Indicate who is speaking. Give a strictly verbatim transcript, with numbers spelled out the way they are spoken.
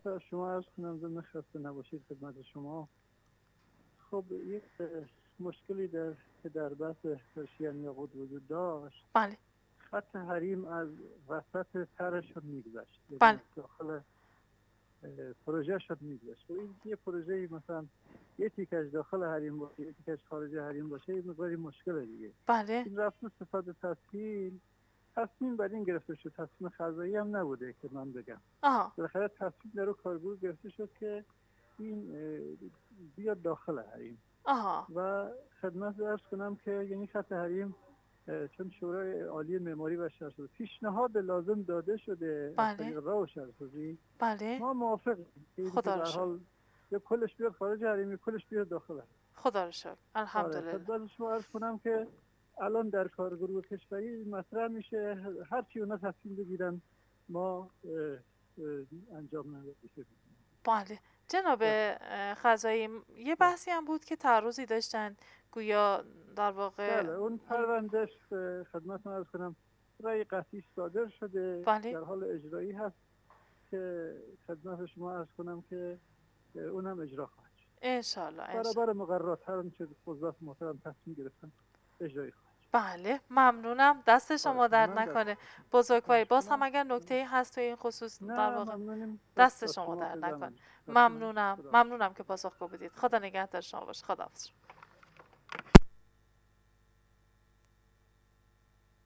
Speaker 1: از شما عرض کنم ضمن خسته نباشید خدمت شما. خب یک مشکلی در که در بحث پرشین یاقوت وجود داشت،
Speaker 2: بله
Speaker 1: خط حریم از وسط ترشون میگذشت،
Speaker 2: بله
Speaker 1: داخل پروژه شد میگذشت. و این یه پروژه مثلا یه تیکش داخل حریم باشه یه تیکش خارج حریم باشه این مقداری مشکل دیگه.
Speaker 2: بله
Speaker 1: این رفت و صفات تسهیل تصمیم بر این گرفته شد، تصمیم قضایی هم نبوده که من بگم.
Speaker 2: آها
Speaker 1: بالاخره تصمیم در کارگروه گرفته شد که این بیاد داخل حریم.
Speaker 2: آها
Speaker 1: و خدمت عرض کنم که یعنی خط حریم چون شورای عالی معماری و شهرسازی پیشنهاد لازم داده شده از
Speaker 2: بله
Speaker 1: طریق راه شهرسازی،
Speaker 2: بله
Speaker 1: ما موافقیم که
Speaker 2: خدا
Speaker 1: به
Speaker 2: رو
Speaker 1: هر
Speaker 2: شکر
Speaker 1: حال یا کلش بیاد خارج حریم یا کلش بیاد داخل حریم.
Speaker 2: خدا رو شکر
Speaker 1: آره
Speaker 2: الحمدلله.
Speaker 1: خدمت شما عرض کنم که الان در کارگروه کشوری مطرح میشه هر چی اونا تصمیم بگیرن ما اه، اه، انجام ندیم.
Speaker 2: بله جناب خزایی، یه بحثی هم بود که تعرضی داشتن گویا در واقع
Speaker 1: بله اون پروندهش خدمت من عرض کنم رأی قطعی صادر شده
Speaker 2: بله
Speaker 1: در حال اجرایی هست که خدمت شما عرض کنم که اونم اجرا خواهد شد.
Speaker 2: انشالله انشالله.
Speaker 1: برابر مقررات هر آنچه قضات محترم تصمیم گرفتن اجرایی خواهد شد.
Speaker 2: بله ممنونم، دست شما درد
Speaker 1: من در
Speaker 2: نکنه بزرگواری. باز هم اگر نکته‌ای هست تو این خصوص در
Speaker 1: نه
Speaker 2: واقع
Speaker 1: ممنونیم
Speaker 2: دست
Speaker 1: از
Speaker 2: شما
Speaker 1: شما
Speaker 2: درد
Speaker 1: خیلی
Speaker 2: نکنه.
Speaker 1: زحمت.
Speaker 2: ممنونم ممنونم که پاسخگو بودید. خدا نگهدار شما باشه. خداحافظ.